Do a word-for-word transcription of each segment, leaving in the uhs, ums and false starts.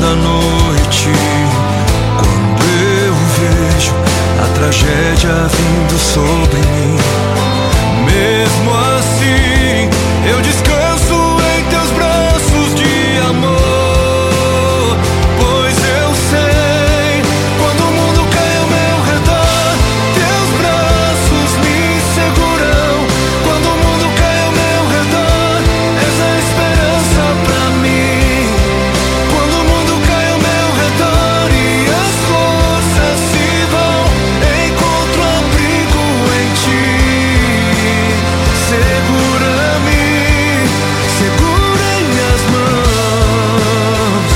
da noite, quando eu vejo a tragédia vindo sobre mim, mesmo assim eu descanso em teus braços de amor, pois eu sei, quando o mundo cai ao meu redor, teus braços me seguram. Quando o mundo cai ao meu redor, és a esperança pra mim. Quando o mundo cai ao meu redor e as forças se vão, encontro abrigo em ti. Segura-me, segura em minhas mãos.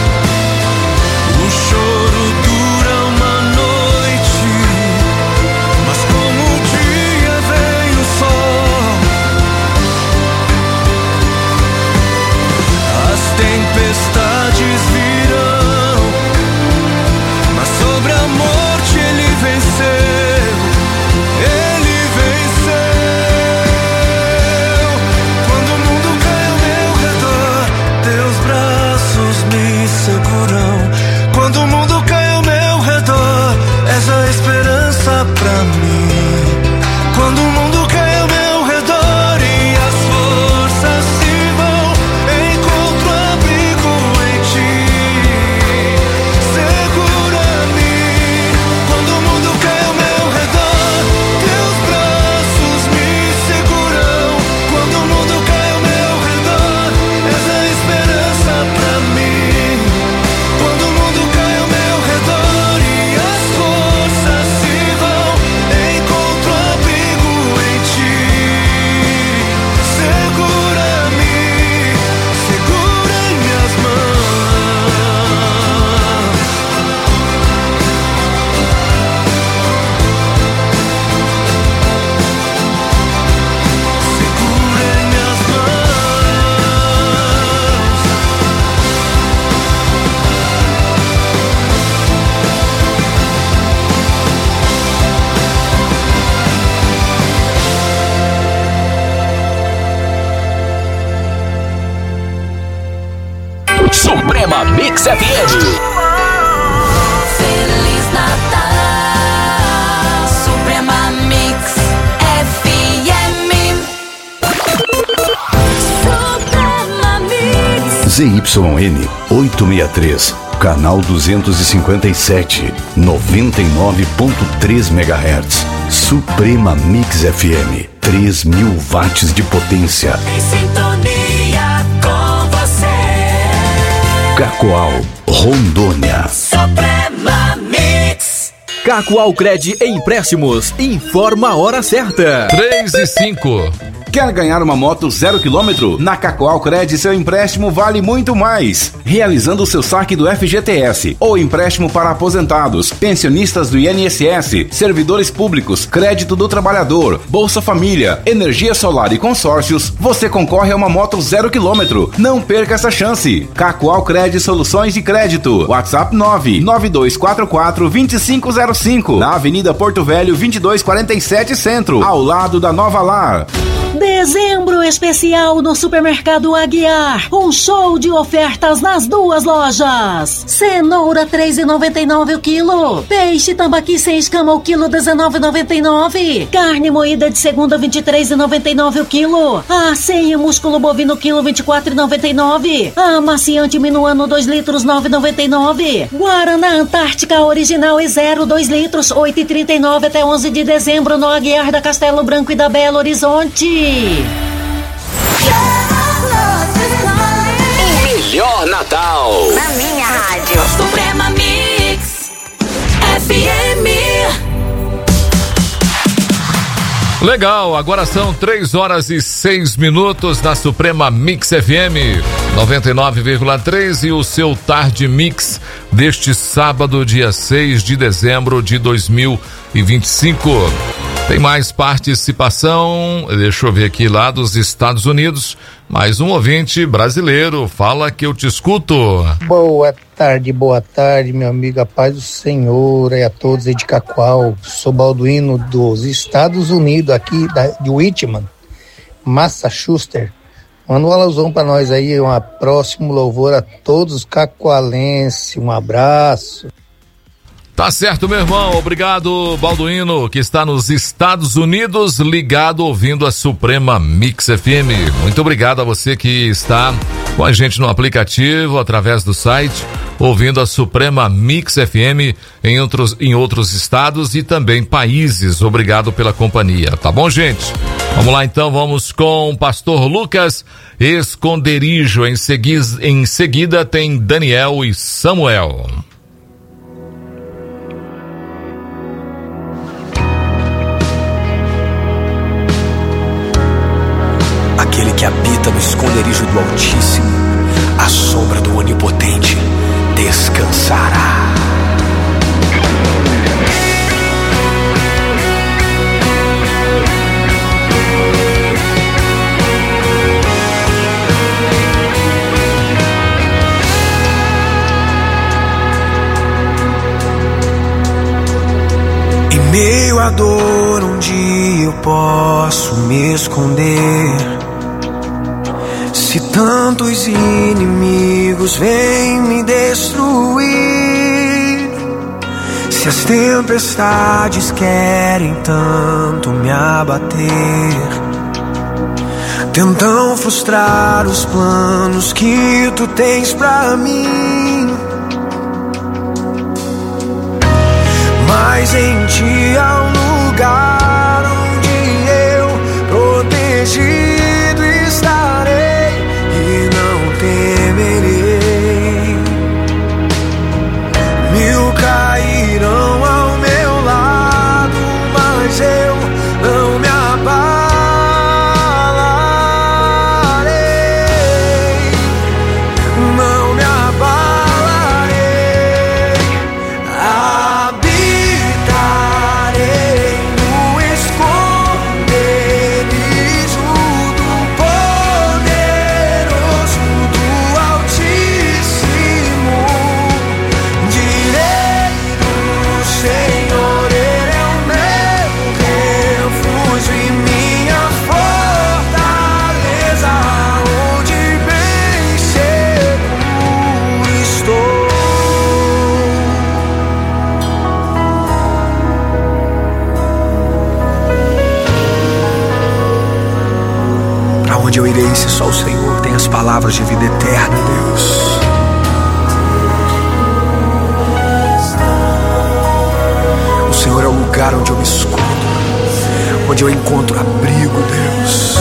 O choro dura uma noite, mas como o dia vem o sol. As tempestades virão, mas sobre a morte ele venceu. Ele venceu. Quando o mundo cai ao meu redor, teus braços me seguram. Quando o mundo cai ao meu redor, és a esperança pra mim. Quando o mundo cai ao meu redor e as forças se vão, encontro abrigo em ti. Segura-me. Quando o mundo cai ao meu redor, teus braços me seguram. Quando o mundo cai ao meu redor, és a esperança pra mim. Quando o mundo cai ao meu redor e as forças se vão, encontro abrigo em ti. Segura-me, segura em minhas mãos. Segura em minhas Suprema Mix F M. Feliz Natal, Suprema Mix F M. Suprema Mix. Z Y N oitocentos e sessenta e três, canal duzentos e cinquenta e sete, noventa e nove ponto três megahertz. Suprema Mix F M, três mil watts de potência. Em sintonia com você. Cacoal, Rondônia. Suprema Mix. Cacoal Cred Empréstimos, informa a hora certa. três e cinco. Quer ganhar uma moto zero quilômetro? Na Cacoal Cred, seu empréstimo vale muito mais. Realizando o seu saque do F G T S ou empréstimo para aposentados, pensionistas do I N S S, servidores públicos, crédito do trabalhador, Bolsa Família, energia solar e consórcios, você concorre a uma moto zero quilômetro. Não perca essa chance. Cacoal Cred Soluções de Crédito. WhatsApp nove nove dois quatro quatro dois cinco zero cinco. Na Avenida Porto Velho vinte e dois quarenta e sete Centro, ao lado da Nova Lar. Dezembro especial no Supermercado Aguiar. Um show de ofertas nas duas lojas. Cenoura três reais e noventa e nove centavos o quilo. Peixe tambaqui sem escama o quilo dezenove reais e noventa e nove centavos. Carne moída de segunda vinte e três reais e noventa e nove centavos o quilo. Acém e músculo bovino quilo vinte e quatro reais e noventa e nove centavos. Amaciante minuano dois litros nove reais e noventa e nove centavos. Guaraná Antártica original e zero dois litros oito reais e trinta e nove centavos até onze de dezembro no Aguiar da Castelo Branco e da Belo Horizonte. O melhor Natal Na minha rádio Suprema Mix F M. Legal, agora são três horas e seis minutos na Suprema Mix F M noventa e nove vírgula três e o seu Tarde Mix deste sábado, dia seis de dezembro de dois mil e vinte e cinco. Tem mais participação, deixa eu ver aqui lá dos Estados Unidos, mais um ouvinte brasileiro, fala que eu te escuto. Boa tarde, boa tarde, meu amigo, a paz do Senhor e a todos aí de Cacoal. Sou Balduino dos Estados Unidos, aqui da, de Whitman, Massachusetts, Manda um alusão pra nós aí, um próximo louvor a todos os cacoalenses, um abraço. Tá certo, meu irmão. Obrigado, Balduino, que está nos Estados Unidos, ligado, ouvindo a Suprema Mix F M. Muito obrigado a você que está com a gente no aplicativo, através do site, ouvindo a Suprema Mix F M em outros, em outros estados e também países. Obrigado pela companhia. Tá bom, gente? Vamos lá, então. Vamos com o pastor Lucas, Esconderijo. Em seguida, em seguida tem Daniel e Samuel. Aquele que habita no esconderijo do Altíssimo, à sombra do Onipotente, descansará. Em meio à dor, onde eu posso me esconder? Se tantos inimigos vêm me destruir, se as tempestades querem tanto me abater, tentam frustrar os planos que tu tens pra mim, mas em ti há um lugar onde eu protegido estarei. Temerei, mil cairão ao meu lado, mas eu não me abalarei, não me abalarei. Habitarei no esconderijo do poderoso, do Altíssimo. Direi do Senhor, Ele é o meu refúgio e minha fortaleza, onde bem seguro estou. Pra onde eu irei se só o Senhor tem as palavras de vida eterna, Deus? O Senhor é o lugar onde eu me escondo, onde eu encontro abrigo, Deus.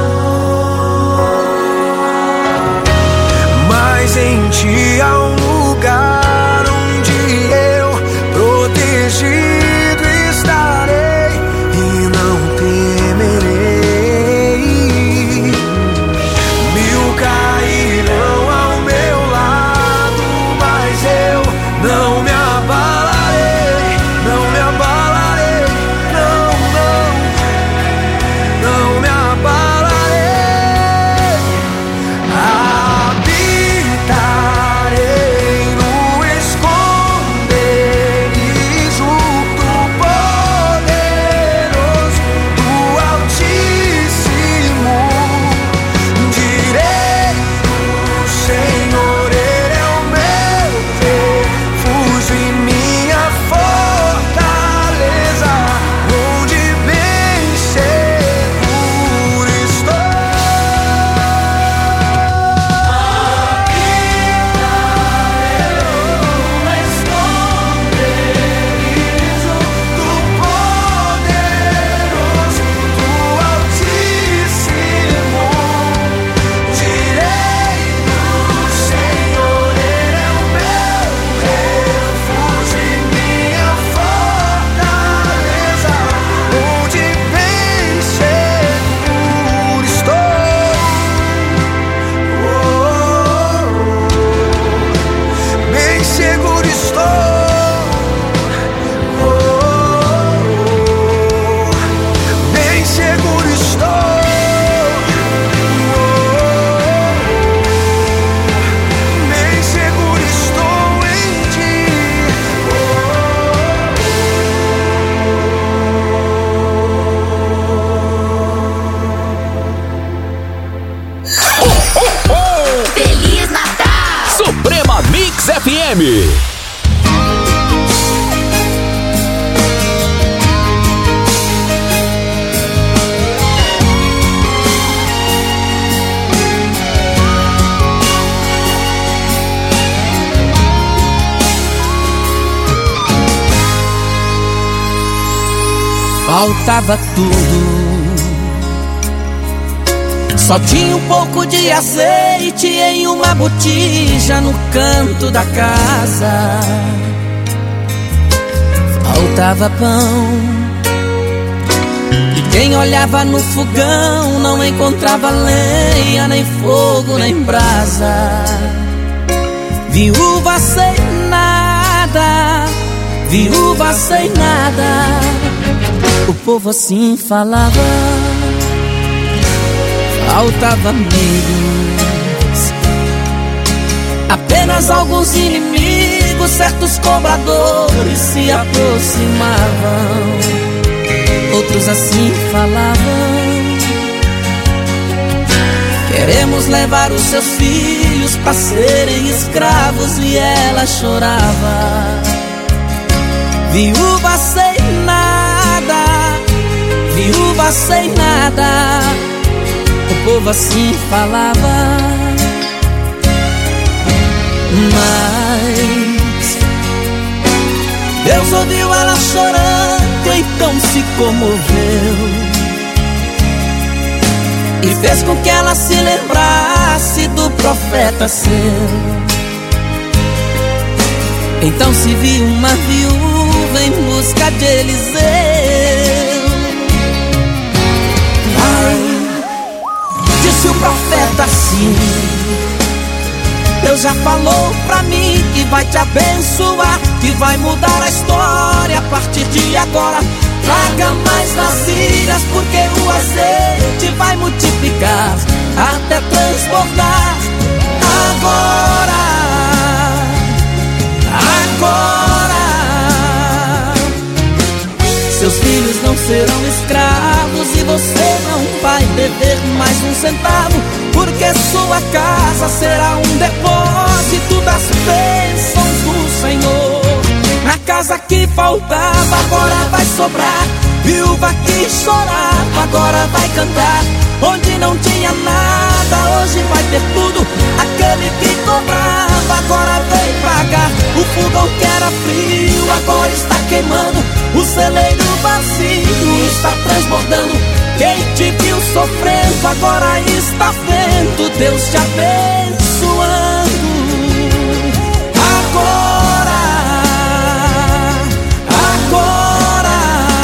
Mas em ti há um lugar onde eu protegido estarei e não temerei. Mil cairão ao meu lado, mas eu não me abalarei, não me abalarei, não, não, não M. Faltava tudo, só tinha um pouco de azeite em uma botija no canto da casa. Faltava pão, e quem olhava no fogão não encontrava lenha, nem fogo, nem brasa. Viúva sem nada, viúva sem nada. O povo assim falava. Faltava amigos, apenas alguns inimigos. Certos cobradores se aproximavam, outros assim falavam: queremos levar os seus filhos para serem escravos. E ela chorava. Viúva sem nada, viúva sem nada. O povo assim falava. Mas Deus ouviu ela chorando, então se comoveu e fez com que ela se lembrasse do profeta seu. Então se viu uma viúva em busca de Eliseu. Vai, disse o profeta assim: Deus já falou pra mim que vai te abençoar, que vai mudar a história a partir de agora. Traga mais vasilhas, porque o azeite vai multiplicar até transbordar. Agora, agora, seus filhos não serão escravos e você não vai dever mais um centavo, porque sua casa será um depósito das bênçãos do Senhor. Na casa que faltava agora vai sobrar, viúva que chorava agora vai cantar. Onde não tinha nada hoje vai ter tudo, aquele que cobrava agora vem pagar. O fogão que era frio agora está queimando, o celeiro vazio está transbordando. Quem te viu sofrendo agora está vendo Deus te abençoando. Agora, agora.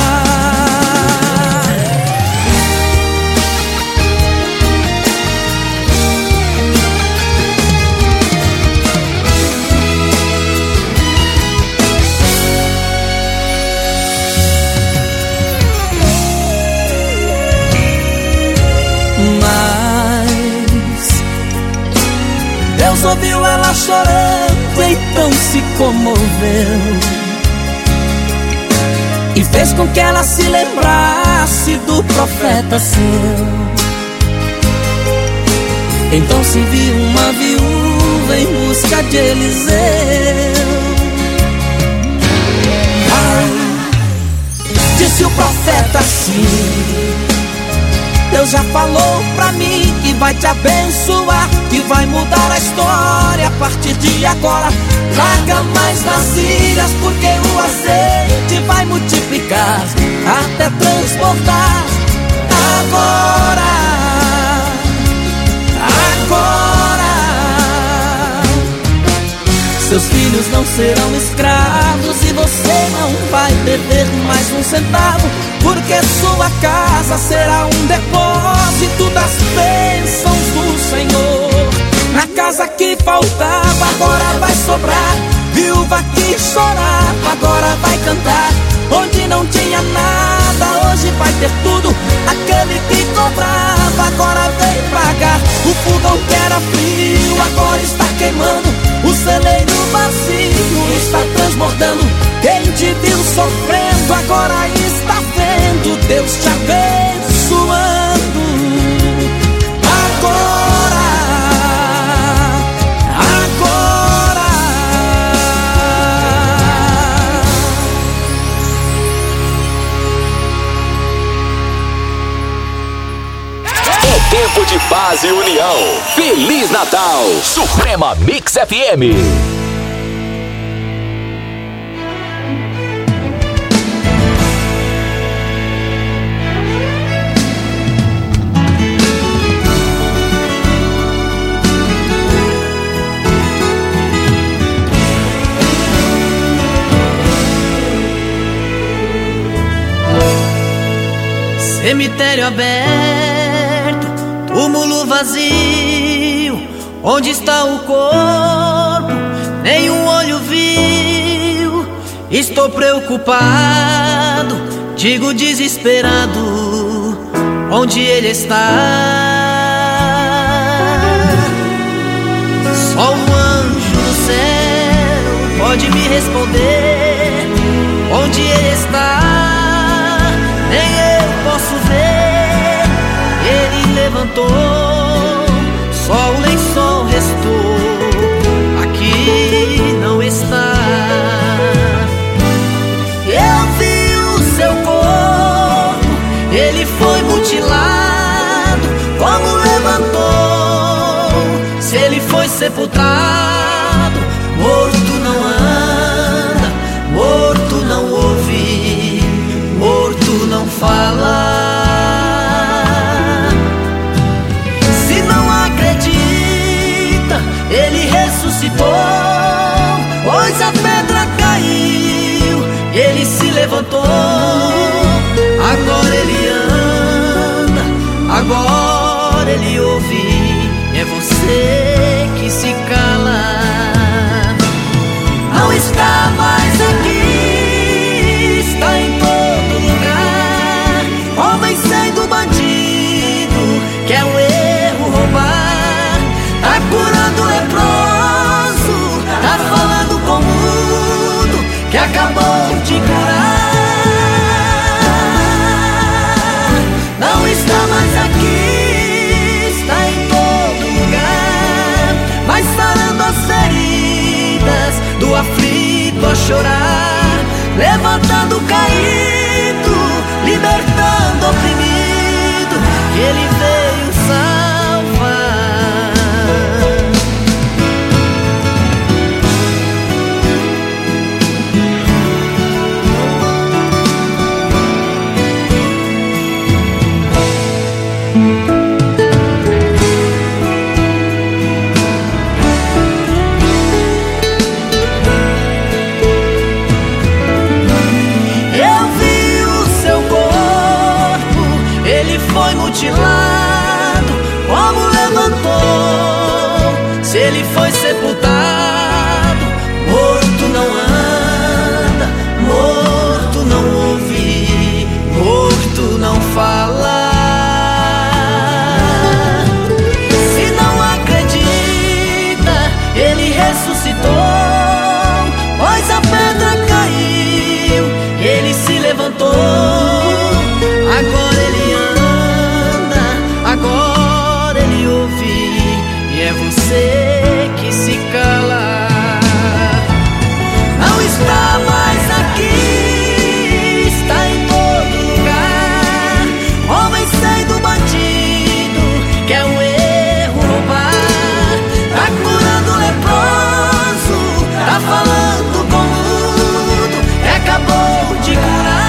Deus ouviu ela chorando, então se comoveu e fez com que ela se lembrasse do profeta seu. Então se viu uma viúva em busca de Eliseu. Ai, disse o profeta assim: Deus já falou pra mim que vai te abençoar, que vai mudar a história a partir de agora. Traga mais vasilhas, porque o azeite vai multiplicar até transbordar. Agora, agora, seus filhos não serão escravos e você não vai dever mais um centavo, porque sua casa será um depósito das bênçãos do Senhor. Na casa que faltava agora vai sobrar, viúva que chorava agora vai cantar. Onde não tinha nada hoje vai ter tudo, aquele que cobrava agora vem pagar. O fogão que era frio agora está queimando, o celeiro vazio está transbordando. Quem te viu sofrendo agora está vendo Deus te abençoando. Agora, agora, de paz e união. Feliz Natal, Suprema Mix F M. Cemitério aberto, túmulo vazio, onde está o corpo? Nenhum olho viu. Estou preocupado, digo desesperado, onde ele está? Só um anjo do céu pode me responder, onde ele está? Nem eu posso ver. Ele levantou, só o lençol restou, aqui não está. Eu vi o seu corpo, ele foi mutilado. Como levantou? Se ele foi sepultado, morto não anda, morto não ouve, morto não fala. Se não acredita, ele ressuscitou, pois a pedra caiu, ele se levantou. Agora ele anda, agora ele ouve, é você que se cala. Não está mais aqui, está em todo lugar. Homem sendo bandido, quer um erro roubar. Tá curando o leproso, tá falando com o mudo, que acabou de curar. Não está mais aqui, está em todo lugar, mas sarando as feridas do aflito a chorar, levantando o caído, libertando o oprimido, que ele veio salvar. Mutilado, como levantou? Se ele foi sepultado, morto não anda, morto não ouve, morto não fala. Se não acredita, ele ressuscitou, pois a pedra caiu, ele se levantou. Agora ele anda, agora ele ouve, e é você que se cala. Não está mais aqui, está em todo lugar. Homem sendo bandido, quer um erro roubar. Tá curando o leproso, tá falando com o mudo, que acabou de curar.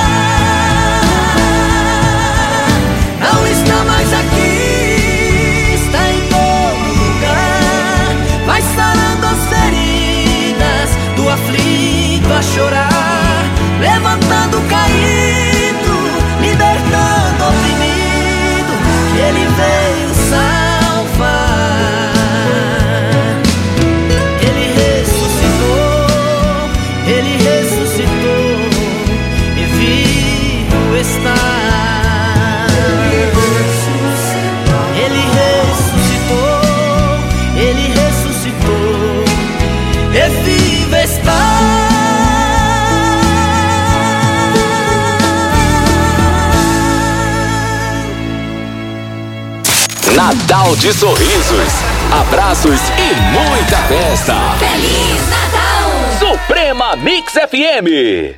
Aflito a chorar, levantando o caído, libertando o oprimido, que ele veio salvar. Ele ressuscitou, ele ressuscitou, e vivo está. Ele ressuscitou, ele ressuscitou, e vivo está. Natal de sorrisos, abraços e muita festa. Feliz Natal! Suprema Mix F M.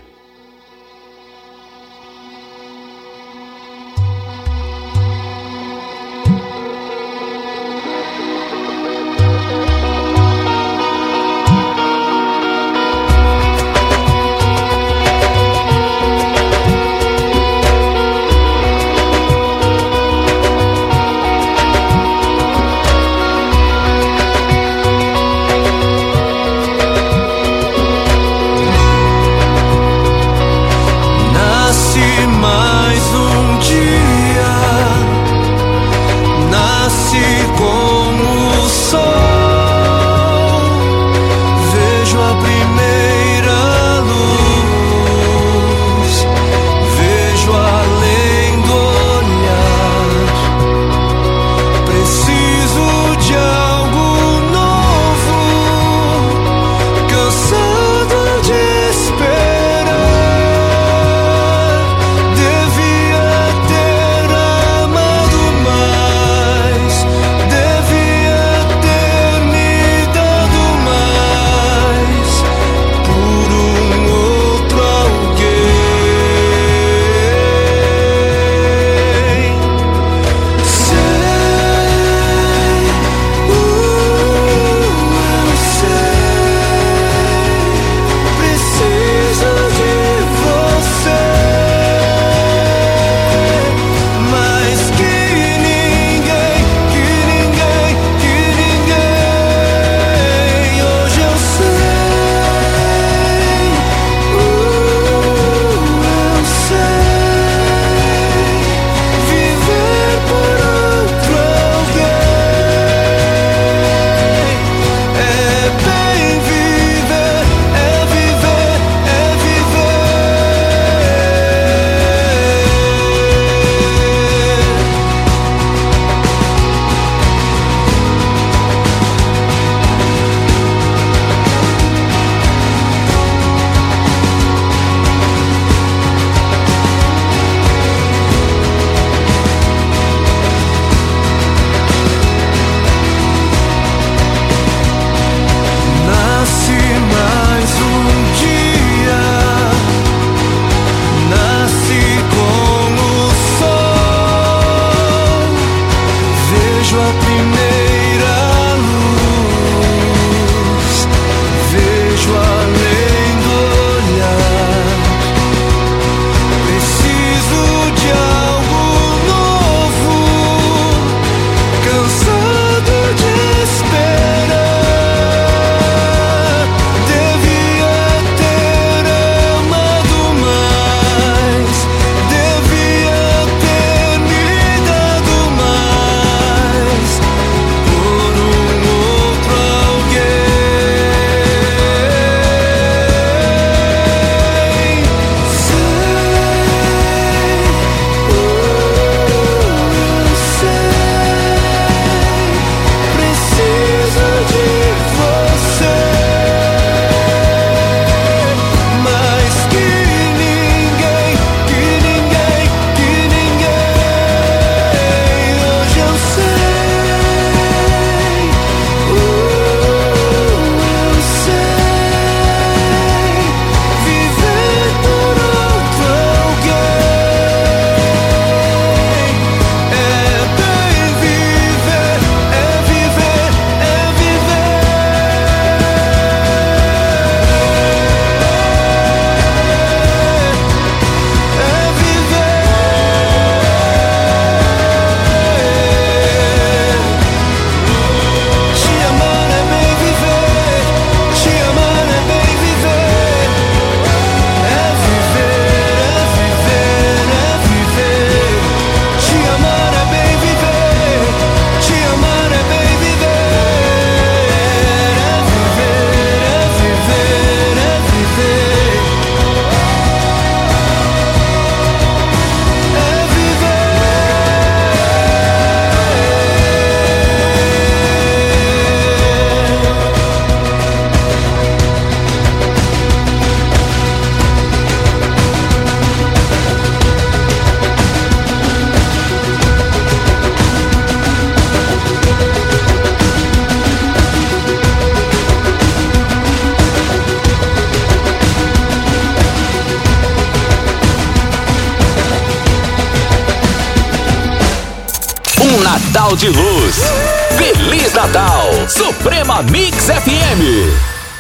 sinal de luz. Feliz Natal, Suprema Mix F M.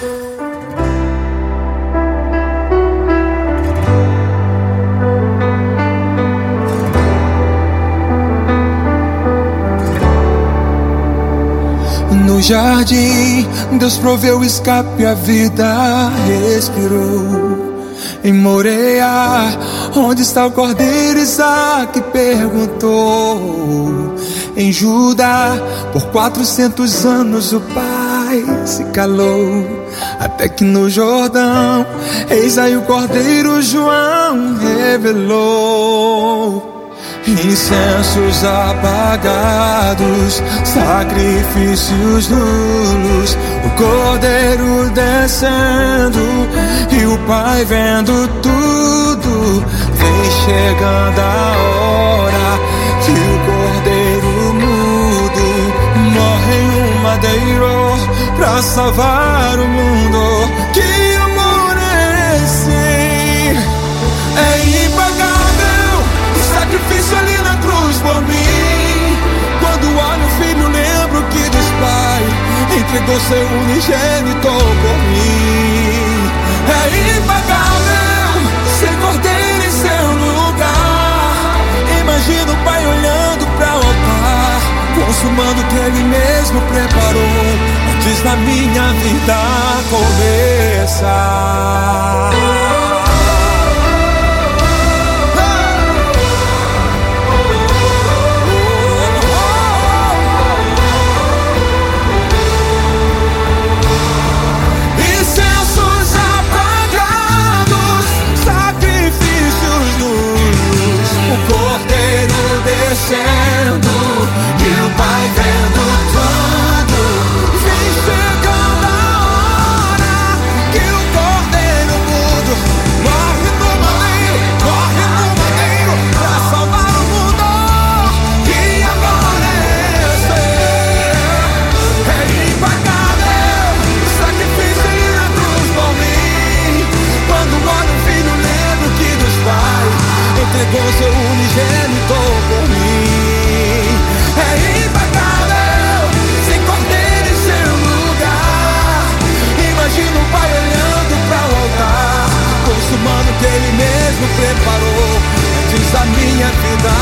No jardim, Deus proveu escape, a vida respirou. Em Moreia, onde está o cordeiro, Isaac perguntou. Em Judá, por quatrocentos anos o pai se calou. Até que no Jordão, eis aí o cordeiro, João revelou. Incensos apagados, sacrifícios nulos, o cordeiro descendo e o pai vendo tudo. Vem chegando a hora que o cordeiro mudo morre em um madeiro pra salvar o mundo. Que amor é esse? É impagável o sacrifício ali na cruz por mim. Quando olho o filho, lembro que Deus Pai entregou seu unigênito por mim. É impagável ser cordeiro em seu lugar. Imagina o Pai olhando para o altar, consumando o que Ele mesmo preparou antes da minha vida começar. Descendo e o Pai vendo tudo. Vem chegando a hora que o cordeiro mudo morre no madeiro, morre no madeiro pra salvar o mundo. Que amor é esse? É impagável o sacrifício ali na cruz por mim. Quando olho o filho, lembro que Deus Pai entregou seu unigênito por mim. É impagável, sem cordeiro em seu lugar. Imagina o Pai olhando para o altar, consumando o que Ele mesmo preparou antes da minha vida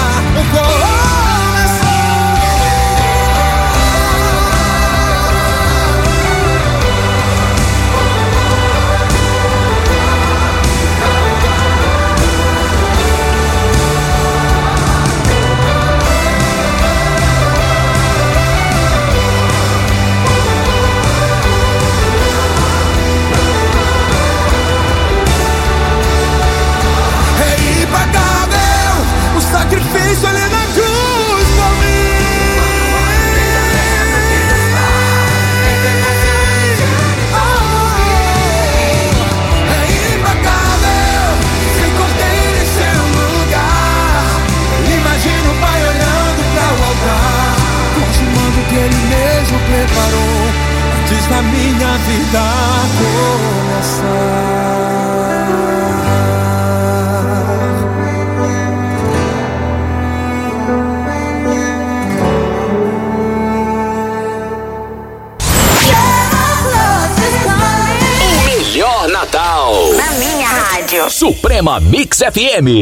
sacrifício ali na cruz por mim. Oh, é impagável, sem cordeiro em seu lugar. Imagina o Pai olhando para o altar, consumando o que Ele mesmo preparou antes da minha vida começar. Natal na minha rádio Suprema Mix F M.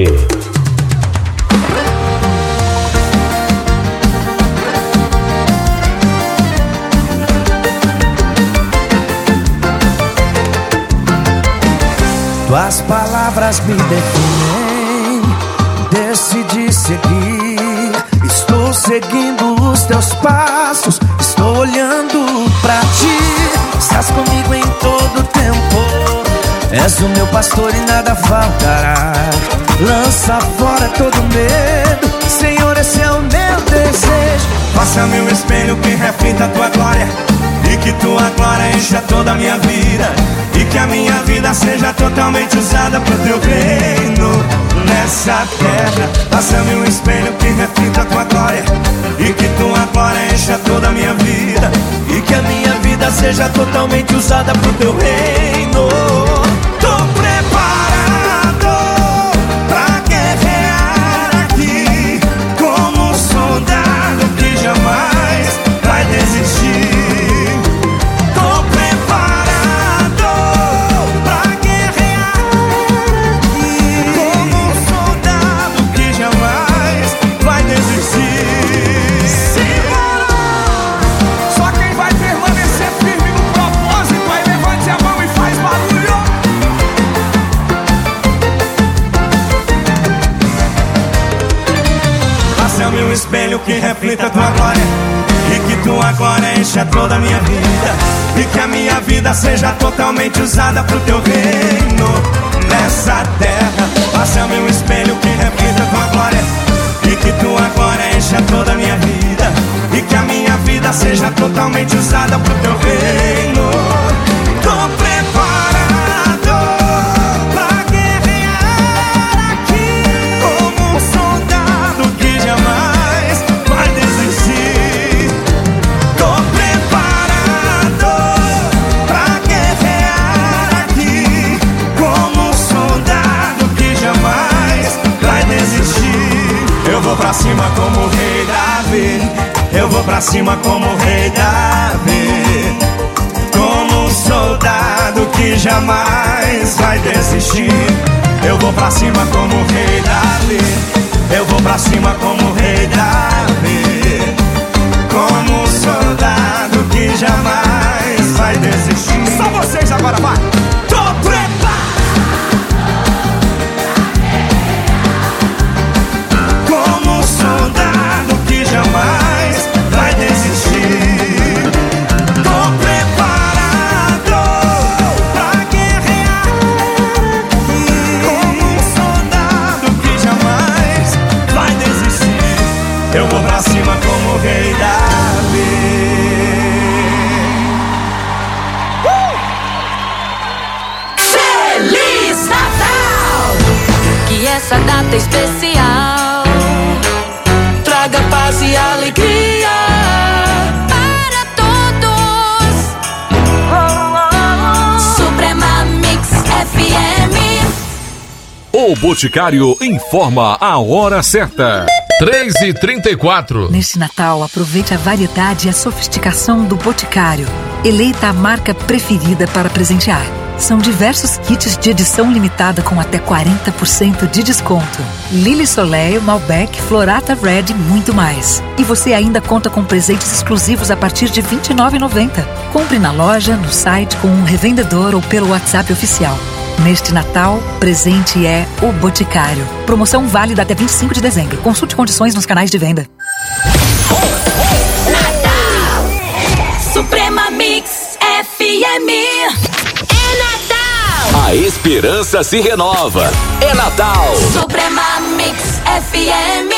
Tuas palavras me definem, decidi seguir. Estou seguindo os teus passos, estou olhando pra ti. Estás comigo em todo tempo, és o meu pastor e nada faltará. Lança fora todo medo, Senhor, esse é o meu desejo. Faça-me um espelho que reflita a tua glória, e que tua glória encha toda a minha vida, e que a minha vida seja totalmente usada pro teu reino nessa terra. Faça-me um espelho que reflita a tua glória, e que tua glória encha toda a minha vida, e que a minha vida seja totalmente usada pro teu reino. Tô preparado pra guerrear aqui, como um soldado que jamais espelho que reflita tua glória, e que tua glória encha toda a minha vida, e que a minha vida seja totalmente usada pro teu reino nessa terra. Faça-me um espelho que reflita tua glória, e que tua glória encha toda a minha vida, e que a minha vida seja totalmente usada pro teu reino. Tô preparado pra guerrear aqui, como um soldado que jamais vai desistir. Tô preparado pra guerrear aqui, como um soldado que jamais vai desistir. Eu vou pra cima como o rei Davi, eu vou pra cima como o rei Davi, como um soldado que jamais vai desistir. Eu vou pra cima como o rei Davi, eu vou pra cima como o rei Davi, como um soldado que jamais vai desistir. Só vocês agora, vai! Tô preparado como um soldado que jamais vai desistir. Tô preparado pra guerrear como um soldado que jamais vai desistir. Eu vou pra cima como o rei Davi. Feliz Natal! Que essa data especial traga paz e alegria para todos. Suprema Mix F M. O Boticário informa a hora certa. três e trinta e quatro. Neste Natal, aproveite a variedade e a sofisticação do Boticário. Eleita a marca preferida para presentear. São diversos kits de edição limitada com até quarenta por cento de desconto. Lily Soleil, Malbec, Florata Red e muito mais. E você ainda conta com presentes exclusivos a partir de vinte e nove reais e noventa centavos. Compre na loja, no site, com um revendedor ou pelo WhatsApp oficial. Neste Natal, presente é o Boticário. Promoção válida até vinte e cinco de dezembro. Consulte condições nos canais de venda. Natal! Suprema Mix F M. É Natal! A esperança se renova. É Natal. Suprema Mix F M.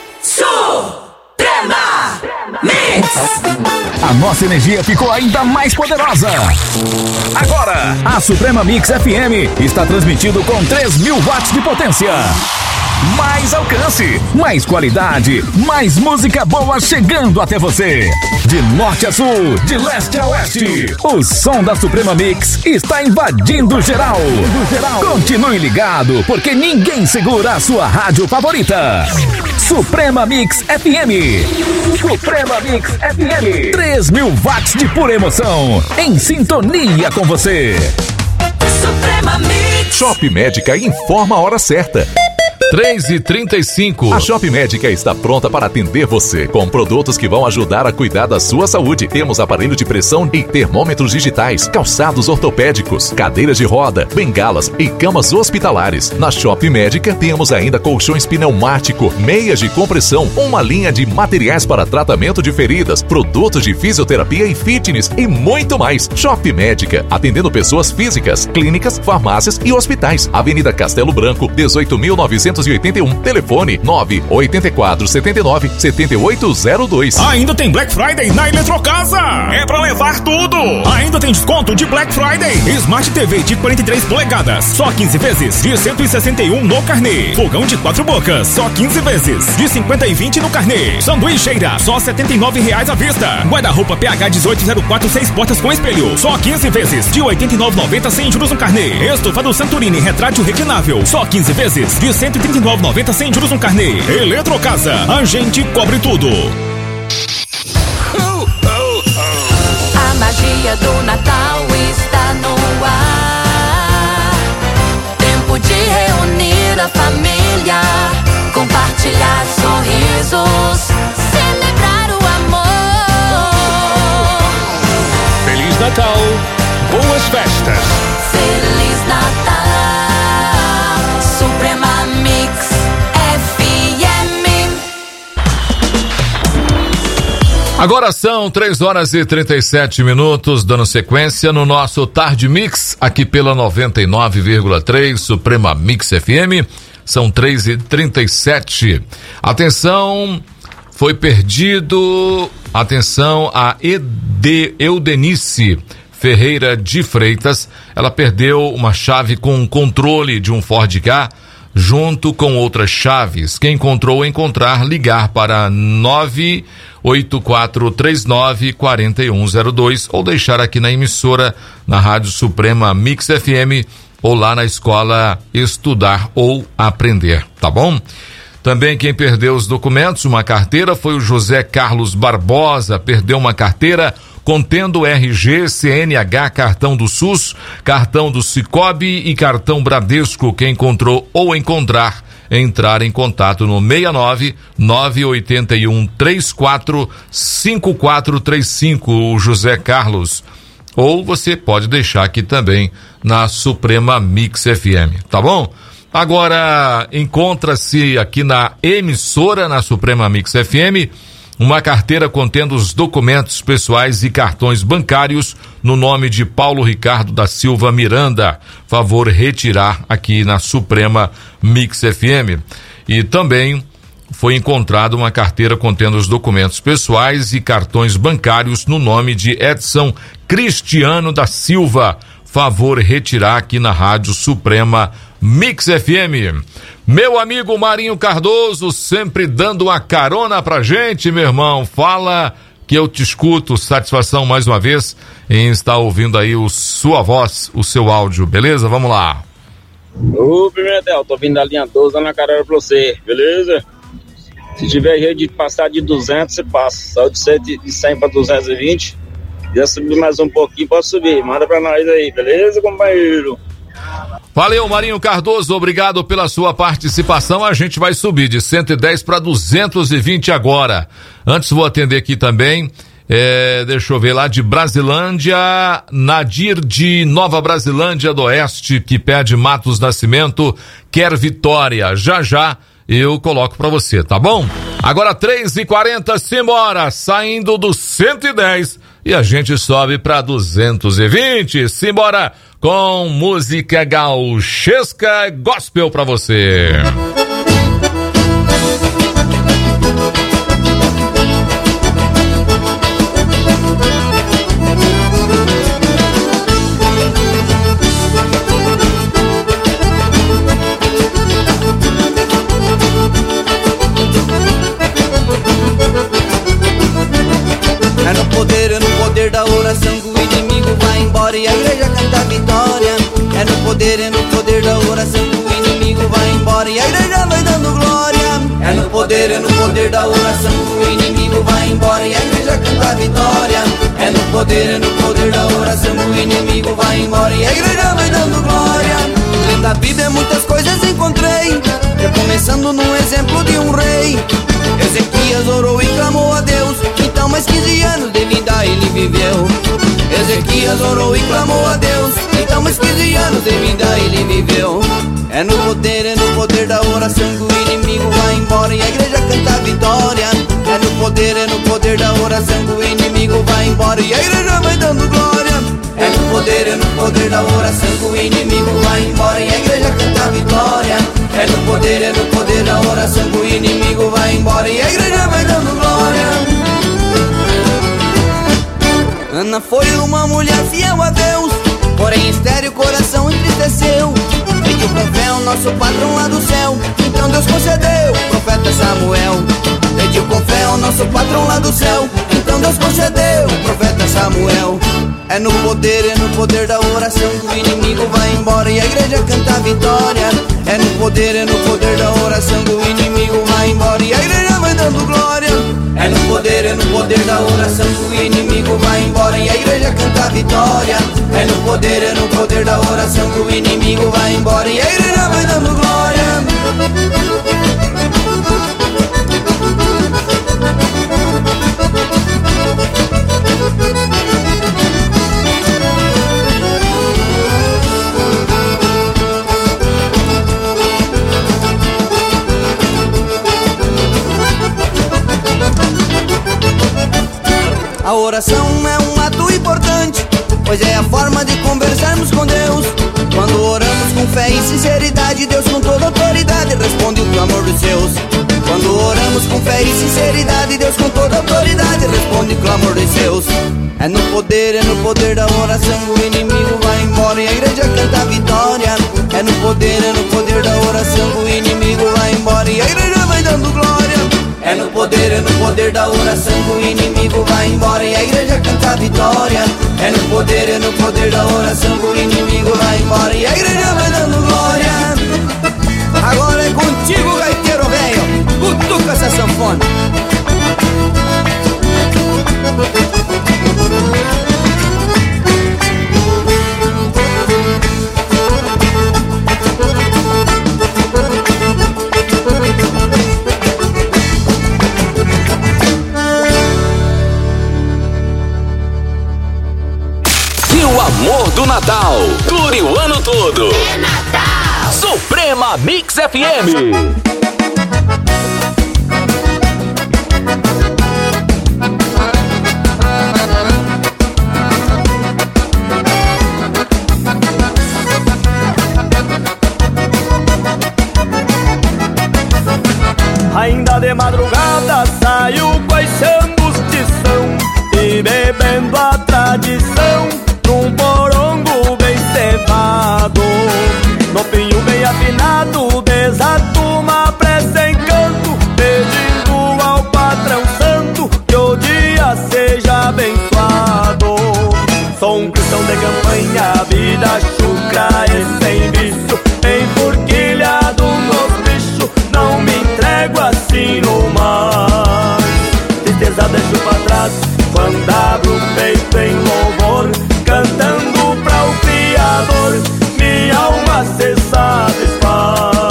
Suprema Mix. A nossa energia ficou ainda mais poderosa. Agora, a Suprema Mix F M está transmitindo com três mil watts de potência. Mais alcance, mais qualidade, mais música boa chegando até você. De norte a sul, de leste a oeste, o som da Suprema Mix está invadindo geral. geral. Continue ligado, porque ninguém segura a sua rádio favorita. Suprema Mix F M. Suprema Mix F M. três mil watts de pura emoção, em sintonia com você. Suprema Mix. Shop Médica informa a hora certa. três e trinta e cinco. A Shop Médica está pronta para atender você com produtos que vão ajudar a cuidar da sua saúde. Temos aparelho de pressão e termômetros digitais, calçados ortopédicos, cadeiras de roda, bengalas e camas hospitalares. Na Shop Médica temos ainda colchões pneumático, meias de compressão, uma linha de materiais para tratamento de feridas, produtos de fisioterapia e fitness e muito mais. Shop Médica, atendendo pessoas físicas, clínicas, farmácias e hospitais. Avenida Castelo Branco, dezoito mil novecentos e oitenta e um. Telefone nove oito quatro sete nove sete oito zero dois. Ainda tem Black Friday na Eletrocasa. É pra levar tudo. Ainda tem desconto de Black Friday. Smart T V de quarenta e três polegadas, só quinze vezes de cento e sessenta e um no carnê. Fogão de quatro bocas, só quinze vezes de cinquenta e vinte no carnê. Sanduicheira, só setenta e nove reais à vista. Guarda-roupa P H dezoito zero quatro, seis portas com espelho, só quinze vezes de oitenta e nove reais e noventa centavos sem juros no carnê. Estofado Santorini retrátil reclinável, só quinze vezes de cento e trinta e nove reais e noventa centavos sem juros no carnê. Eletrocasa, a gente cobre tudo. A magia do Natal está no ar. Tempo de reunir a família, compartilhar sorrisos, celebrar o amor. Feliz Natal, boas festas. Feliz Natal, Suprema Mix F M. Agora são três horas e trinta e sete minutos, dando sequência no nosso Tarde Mix, aqui pela noventa e nove vírgula três, Suprema Mix F M. São três e trinta e sete. Atenção, foi perdido, atenção, a Ede, Eudenice Ferreira de Freitas. Ela perdeu uma chave com controle de um Ford Ka, junto com outras chaves. Quem encontrou, encontrar, ligar para nove oito quatro três nove quatro um zero dois ou deixar aqui na emissora, na Rádio Suprema Mix F M, ou lá na escola Estudar ou Aprender, tá bom? Também quem perdeu os documentos, uma carteira, foi o José Carlos Barbosa. Perdeu uma carteira contendo R G, C N H, cartão do SUS, cartão do Cicobi e cartão Bradesco. Quem encontrou ou encontrar, entrar em contato no seis nove nove oito um três quatro cinco quatro três cinco, o José Carlos. Ou você pode deixar aqui também na Suprema Mix F M, tá bom? Agora, encontra-se aqui na emissora, na Suprema Mix F M, uma carteira contendo os documentos pessoais e cartões bancários no nome de Paulo Ricardo da Silva Miranda. Favor retirar aqui na Suprema Mix F M. E também foi encontrada uma carteira contendo os documentos pessoais e cartões bancários no nome de Edson Cristiano da Silva. Favor retirar aqui na Rádio Suprema Mix F M. Meu amigo Marinho Cardoso, sempre dando uma carona pra gente, meu irmão. Fala que eu te escuto. Satisfação mais uma vez em estar ouvindo aí o sua voz, o seu áudio, beleza? Vamos lá. Ô, Pimentel, tô vindo da linha doze lá na carreira pra você, beleza? Se tiver jeito de passar de duzentos, você passa. Saiu de cem pra duzentos e vinte. Já subir mais um pouquinho, pode subir. Manda pra nós aí, beleza, companheiro? Valeu, Marinho Cardoso, obrigado pela sua participação. A gente vai subir de cento e dez para duzentos e vinte agora. Antes vou atender aqui também, é, deixa eu ver lá, de Brasilândia, Nadir de Nova Brasilândia do Oeste, que pede Matos Nascimento, quer vitória. Já já eu coloco pra você, tá bom? Agora três e quarenta, simbora, saindo do cento e dez e a gente sobe pra duzentos e vinte, simbora com música gauchesca gospel pra você. É no poder, é no poder da oração que o inimigo vai embora e a igreja canta a vitória. É no poder, é no poder da oração que o inimigo vai embora e a igreja vai dando glória. É no poder, é no poder da oração que o inimigo vai embora e a igreja canta a vitória. É no poder, é no poder da oração que o inimigo vai embora e a igreja vai dando glória. Lendo a Bíblia muitas coisas encontrei, eu começando num exemplo de um rei. Ezequias orou e clamou a Deus, então mais quinze anos de vida ele viveu. Ezequias orou e clamou a Deus, então mais quinze anos de vida ele viveu. É no poder, é no poder da oração que o inimigo vai embora e a igreja canta a vitória. É no poder, é no poder da oração que o inimigo vai embora e a igreja vai dando glória. É no poder, é no poder da oração que o inimigo vai embora e a igreja canta a vitória. É no poder, é no poder da oração que o inimigo vai embora e a igreja vai dando glória. Ana foi uma mulher fiel a Deus, porém estéril o coração entristeceu. Pediu com fé o nosso patrão lá do céu, então Deus concedeu o profeta Samuel. Pediu com fé o nosso patrão lá do céu, então Deus concedeu o profeta Samuel. É no poder, é no poder da oração que o inimigo vai embora e a igreja canta a vitória. É no poder, é no poder da oração que o inimigo vai embora e a igreja vai dando glória. É no poder, é no poder da oração que o inimigo vai embora e a igreja canta a vitória. É no poder, é no poder da oração que o inimigo vai embora e a igreja vai dando glória. oração é um ato importante, pois é a forma de conversarmos com Deus. Quando oramos com fé e sinceridade, Deus com toda autoridade responde o clamor dos seus. Quando oramos com fé e sinceridade, Deus com toda autoridade responde o clamor dos seus. É no poder, é no poder da oração, o inimigo vai embora e a igreja canta a vitória. É no poder, é no poder da oração, o inimigo vai embora e a igreja vai dando glória. É no poder, é no poder da oração, o inimigo vai embora e a igreja canta a vitória. É no poder, é no poder da oração, o inimigo vai embora e a igreja vai dando glória. Agora é contigo, gaiteiro velho, cutuca essa sanfona. E o amor do Natal dure o ano todo. É Natal. Suprema Mix F M. Ainda de madrugada saio coixando os tição e bebendo a tradição num porongo bem cevado. No pinho bem afinado desato uma prece em canto, pedindo ao patrão santo que o dia seja abençoado. Sou um cristão de campanha, vida chucra e sem vício, enforquilhado nos bichos, não me entrego assim no mar. Tristeza deixo pra trás quando abro o peito em louvor, cantando pra o Criador, minha alma se satisfaz.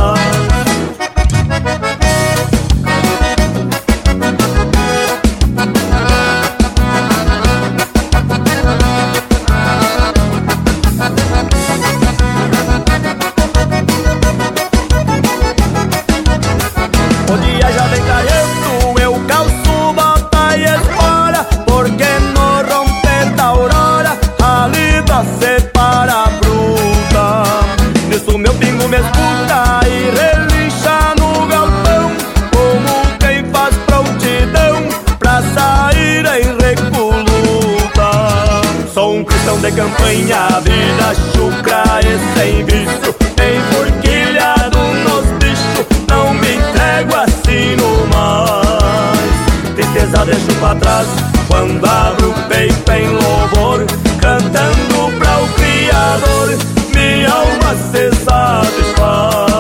O dia já vem caindo, eu calço bota e espora, porque no romper da aurora a lida separa a bruta. Nisso meu pingo me escuta e relincha no galpão, como quem faz prontidão pra sair em recoluta. Sou um cristão de campanha, vida chucra e sem vício, enforquilhado nos bichos, não me entrego assim no mais. Tristeza deixo pra trás quando abro o peito em louvor, cantando pra o Criador, minha alma se satisfaz.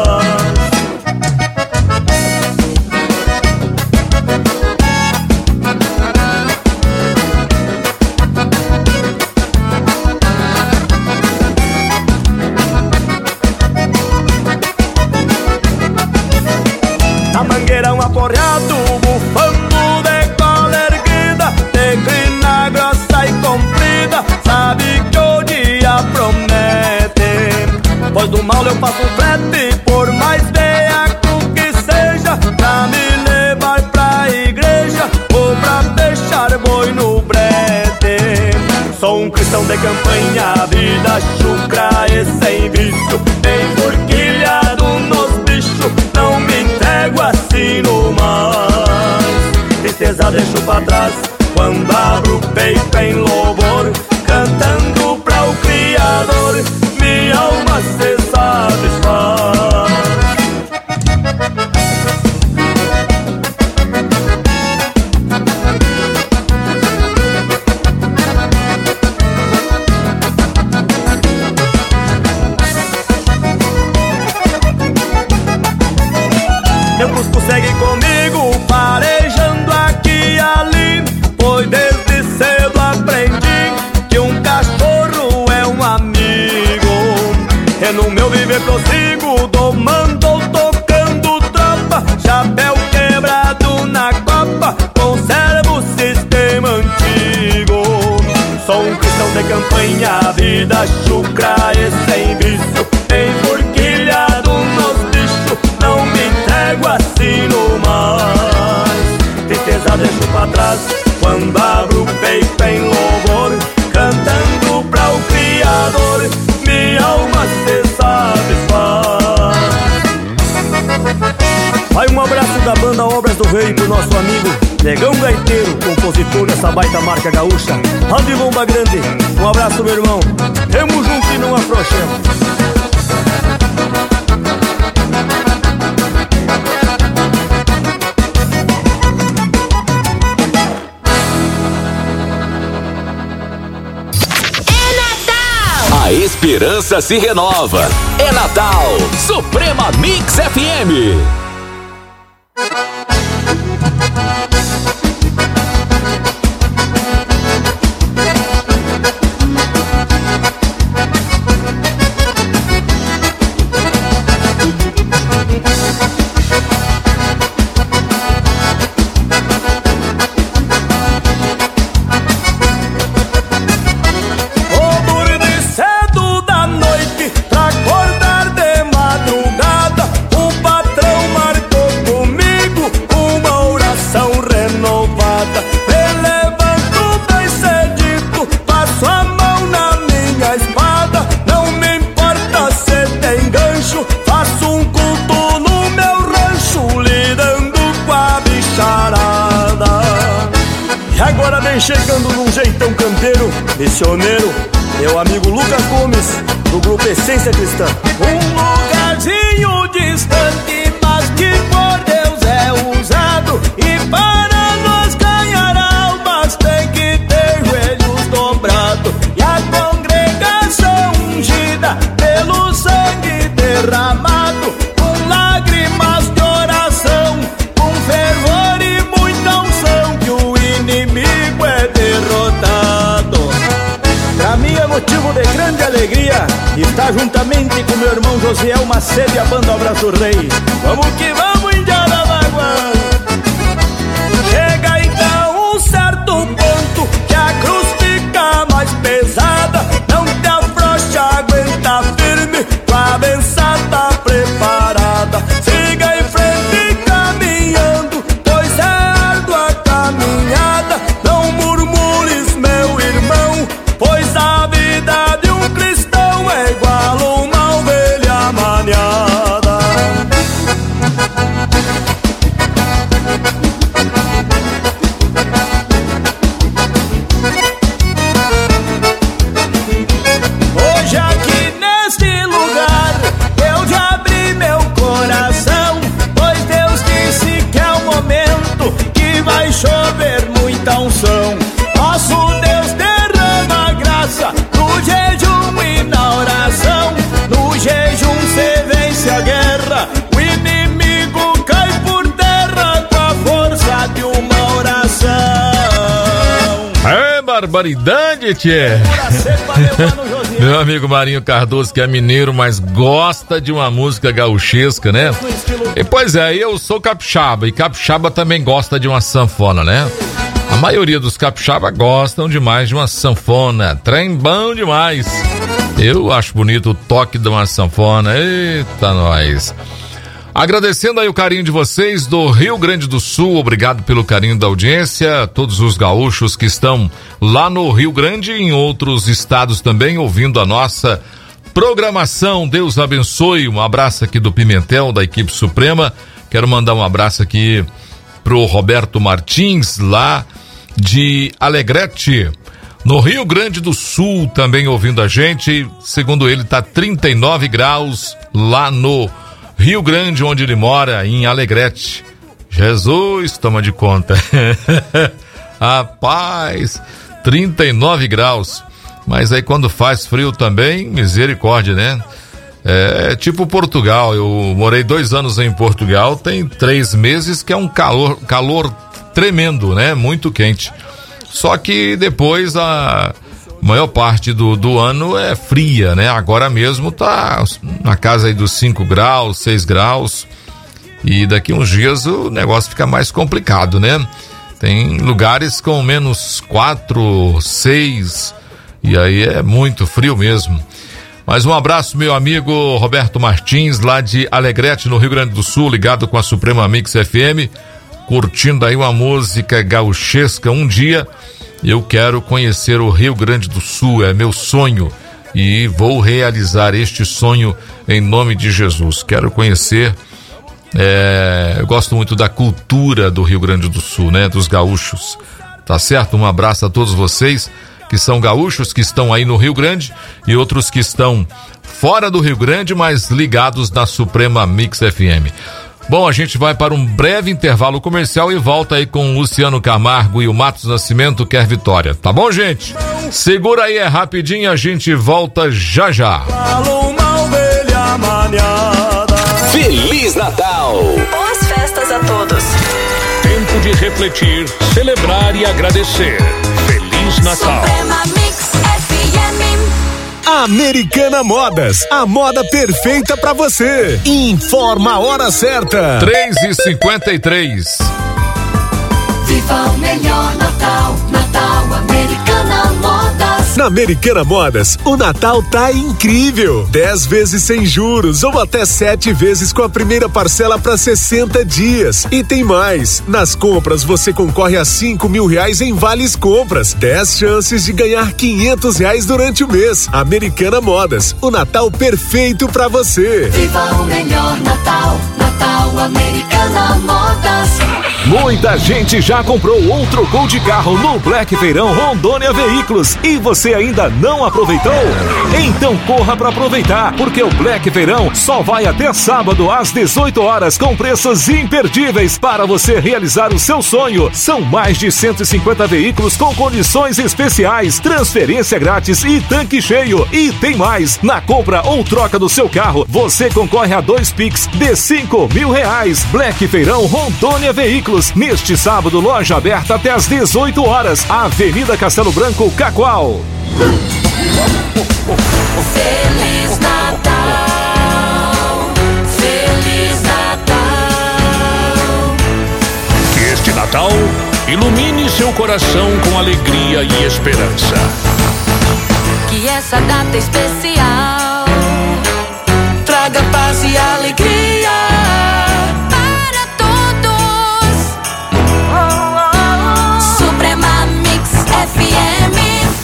Na mangueira um aporreado, bufando de cola erguida, de crina grossa e comprida, sabe que o dia promete. Pois do mal eu faço um frete, por mais veaco que seja, pra me levar pra igreja ou pra deixar boi no brete. Sou um cristão de campanha, vida chucra e sem vício, enforquilhado nos bichos, não me entrego assim no mais. Tristeza deixo pra trás quando abro o peito em louvor, cantando pra o Criador, minha alma se satisfaz. Meu cusco segue comigo, farejando aqui e ali, pois desde cedo aprendi que um cachorro é um amigo. E no meu viver prossigo, domando, tocando tropa, chapéu quebrado na copa, conservo o sistema antigo. Sou um cristão de campanha, vida chucra e sem vício, enforquilhado nos bichos, não me entrego assim no mais. Tristeza deixo pra trás quando abro o peito em do Rei pro nosso amigo Negão Gaiteiro, compositor dessa baita marca gaúcha, lá de Lomba Grande. Um abraço, meu irmão. Tamo junto e não afrouxemos. A esperança se renova. É Natal. Suprema Mix F M. Chegando num jeitão campeiro, missioneiro, meu amigo Lucas Gomes, do grupo Essência Cristã. Um lugarzinho distante, mas que por Deus é usado. E para nós ganhar almas tem que ter joelhos dobrados. E a congregação ungida pelo sangue derramado, com lágrimas de oração, com fervor e muita unção, que o inimigo é derrotado. Pra mim é motivo de grande alegria estar juntamente com meu irmão Josiel Macedo e a banda Abraço do Rei. Vamos que vamos, Indiana Mágoa. Chega então um certo ponto que a cruz fica mais pesada. Não te afrouxa, aguenta firme, com a benção tá preparada. Siga em frente caminhando, pois é árdua a caminhada. Não murmures, meu irmão, pois a vida de um cristão é igual uma ovelha maniada. Hoje aqui neste lugar eu já abri meu coração, pois Deus disse que é o momento que vai chover muita unção. Nosso Deus derrama graça no jejum e na oração. No jejum cê vence a guerra, o inimigo cai por terra com a força de uma oração. É barbaridade, tchê. Meu amigo Marinho Cardoso, que é mineiro, mas gosta de uma música gauchesca, né? E pois é, eu sou capixaba, e capixaba também gosta de uma sanfona, né? A maioria dos capixaba gostam demais de uma sanfona, trem bom demais. Eu acho bonito o toque de uma sanfona, eita nós. Agradecendo aí o carinho de vocês do Rio Grande do Sul, obrigado pelo carinho da audiência, todos os gaúchos que estão lá no Rio Grande e em outros estados também ouvindo a nossa programação. Deus abençoe, um abraço aqui do Pimentel, da equipe Suprema. Quero mandar um abraço aqui pro Roberto Martins, lá de Alegrete, no Rio Grande do Sul, também ouvindo a gente. Segundo ele, tá trinta e nove graus lá no Rio Grande, onde ele mora, em Alegrete. Jesus, toma de conta. Rapaz, trinta e nove graus. Mas aí quando faz frio também, misericórdia, né? É tipo Portugal. Eu morei dois anos em Portugal, tem três meses que é um calor, calor tremendo, né? Muito quente. Só que depois a maior parte do, do ano é fria, né? Agora mesmo tá na casa aí dos cinco graus, seis graus. E daqui uns dias o negócio fica mais complicado, né? Tem lugares com menos quatro, seis, e aí é muito frio mesmo. Mas um abraço, meu amigo Roberto Martins, lá de Alegrete, no Rio Grande do Sul, ligado com a Suprema Mix F M, curtindo aí uma música gauchesca. Um dia eu quero conhecer o Rio Grande do Sul, é meu sonho, e vou realizar este sonho em nome de Jesus. Quero conhecer É, eu gosto muito da cultura do Rio Grande do Sul, né? Dos gaúchos, tá certo? Um abraço a todos vocês que são gaúchos, que estão aí no Rio Grande e outros que estão fora do Rio Grande, mas ligados na Suprema Mix F M. Bom, a gente vai para um breve intervalo comercial e volta aí com o Luciano Camargo e o Matos Nascimento quer vitória. Tá bom, gente? Segura aí, é rapidinho, a gente volta já já. Feliz Natal! Boas festas a todos. Tempo de refletir, celebrar e agradecer. Feliz Natal. Suprema Mix F M. Americana Modas, a moda perfeita pra você. Informa a hora certa. três e cinquenta e três. Viva o melhor Natal, Natal Americana Modas. Na Americana Modas, o Natal tá incrível. dez vezes sem juros ou até sete vezes com a primeira parcela para sessenta dias. E tem mais. Nas compras você concorre a cinco mil reais em vales compras. dez chances de ganhar quinhentos reais durante o mês. Americana Modas, o Natal perfeito para você. Viva o melhor Natal, Natal Americana Modas. Muita gente já comprou ou trocou de carro no Black Feirão Rondônia Veículos e você ainda não aproveitou? Então corra para aproveitar, porque o Black Feirão só vai até sábado às dezoito horas com preços imperdíveis para você realizar o seu sonho. São mais de cento e cinquenta veículos com condições especiais, transferência grátis e tanque cheio. E tem mais, na compra ou troca do seu carro, você concorre a dois Pix de cinco mil reais. Black Feirão Rondônia Veículos. Neste sábado, loja aberta até às dezoito horas. Avenida Castelo Branco, Cacoal. Feliz Natal, Feliz Natal. Que este Natal ilumine seu coração com alegria e esperança. Que essa data especial traga paz e alegria para todos. Suprema Mix F M.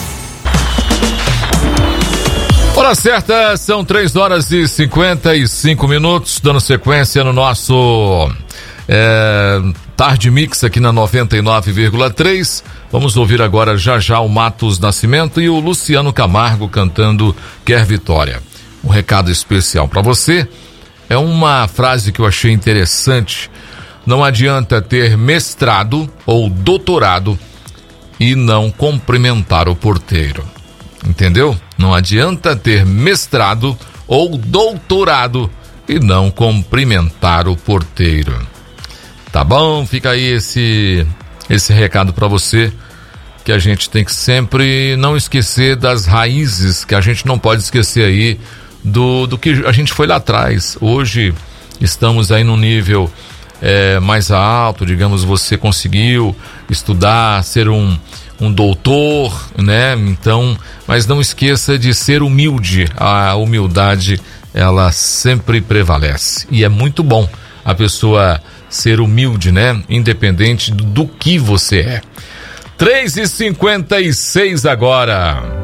Hora certa, são três horas e cinquenta e cinco minutos, dando sequência no nosso é, Tarde Mix aqui na noventa e nove vírgula três. Vamos ouvir agora já já o Matos Nascimento e o Luciano Camargo cantando Quer Vitória. Um recado especial para você, é uma frase que eu achei interessante. Não adianta ter mestrado ou doutorado e não cumprimentar o porteiro. Entendeu? Não adianta ter mestrado ou doutorado e não cumprimentar o porteiro. Tá bom? Fica aí esse, esse recado para você, que a gente tem que sempre não esquecer das raízes, que a gente não pode esquecer aí do, do que a gente foi lá atrás. Hoje estamos aí num nível é, mais alto, digamos, você conseguiu estudar, ser um um doutor, né? Então, mas não esqueça de ser humilde. A humildade, ela sempre prevalece. E é muito bom a pessoa ser humilde, né? Independente do, do que você é. três e cinquenta e seis agora.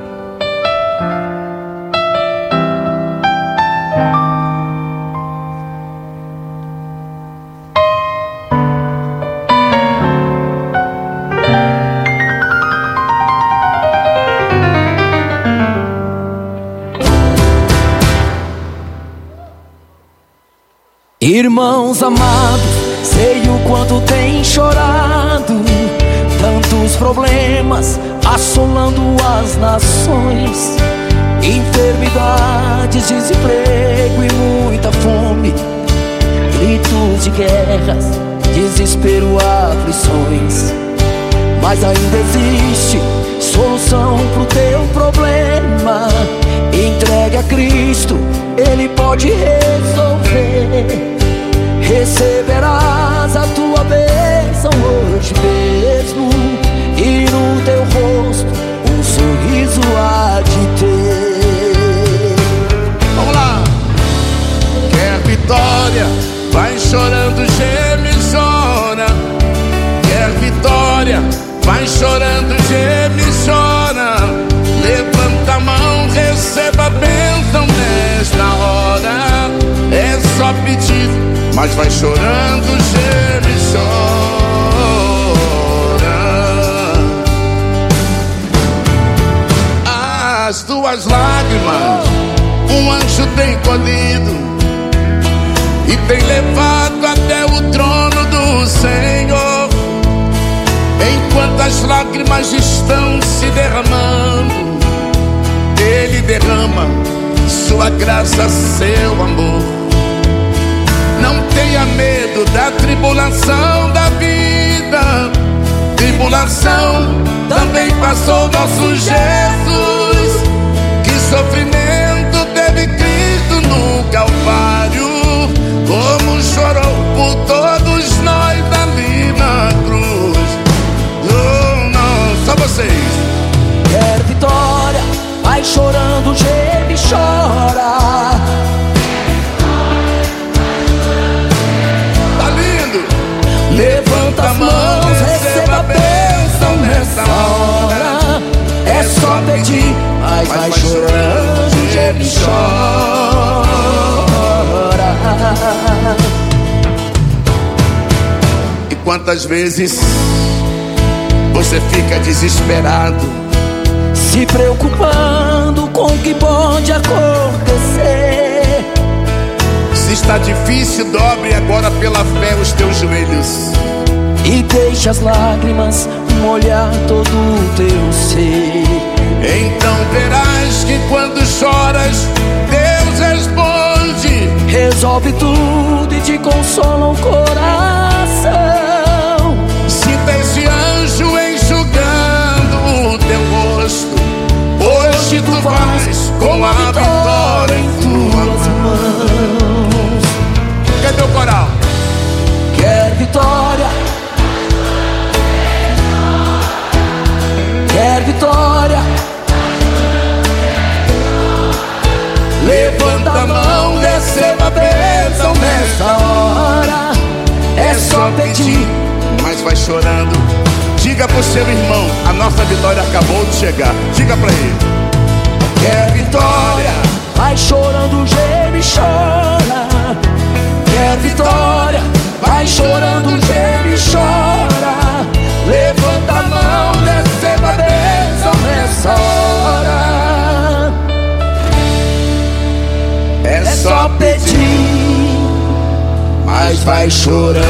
Irmãos amados, sei o quanto tem chorado, tantos problemas assolando as nações, enfermidades, desemprego e muita fome, gritos de guerras, desespero, aflições. Mas ainda existe solução pro teu problema. Entregue a Cristo, Ele pode resolver. Receberás a tua bênção hoje mesmo, e no teu rosto um sorriso há de ter. Vamos lá! Quer vitória? Vai chorando, geme e chora. Quer vitória? Vai chorando, geme e chora. Levanta a mão, receba a bênção nesta hora. É só pedir, mas vai chorando, geme e chora. As tuas lágrimas um anjo tem colhido e tem levado até o trono do Senhor. Enquanto as lágrimas estão se derramando, Ele derrama sua graça, seu amor. Não tenha medo da tribulação da vida. Tribulação também passou nosso Jesus. Que sofrimento teve Cristo no Calvário, como chorou por todos nós ali na cruz. Oh, não, só vocês. Quer vitória, vai chorando, geme e chora. Tá lindo? Levanta a mão, receba a bênção nessa hora. É só pedir, mas vai, vai chorando, geme e chora. E quantas vezes você fica desesperado, se preocupando com o que pode acontecer. Se está difícil, dobre agora pela fé os teus joelhos e deixa as lágrimas molhar todo o teu ser. Então verás que quando choras, Deus responde, resolve tudo e te consola o coração. Sinta esse anjo enxugando o teu rosto. Hoje tu vais com a vitória em tuas mãos. Cadê o coral? Quer vitória, quer vitória. Levanta a mão, receba a bênção nessa hora. É só pedir, mas vai chorando. Diga pro seu irmão, a nossa vitória acabou de chegar. Diga pra ele. Quer vitória, vai chorando, geme e chora. Quer vitória, vai chorando, geme e chora. Levanta a mão, receba a bênção nessa hora. É, é só pedir, mas vai chorando,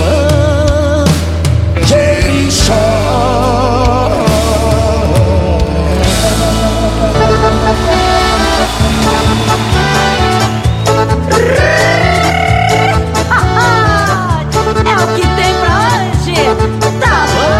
geme e chora. É o que tem pra hoje. Tá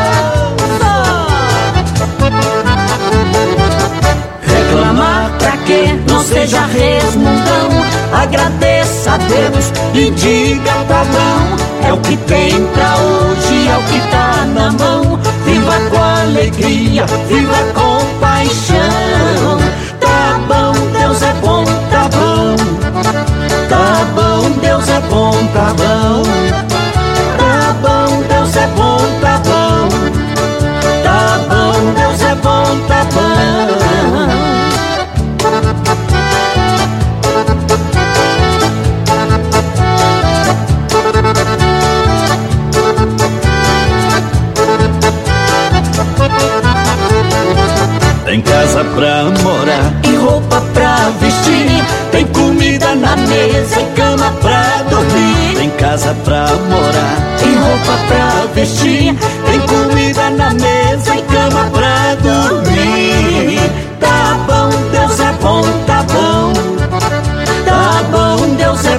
bom. Reclamar pra quê? Não seja resmungão. Agradeça a Deus e diga tá bom. É o que tem pra hoje, é o que tá na mão. Viva com alegria, viva com paixão. Tá bom, Deus é bom, tá bom. Tá bom, Deus é bom, tá bom. Tá bom, Deus é bom, tá bom. Tá bom, Deus é bom, tá bom. Tem casa pra morar e roupa pra vestir. Tem comida na mesa e cama pra dormir. Tem casa pra morar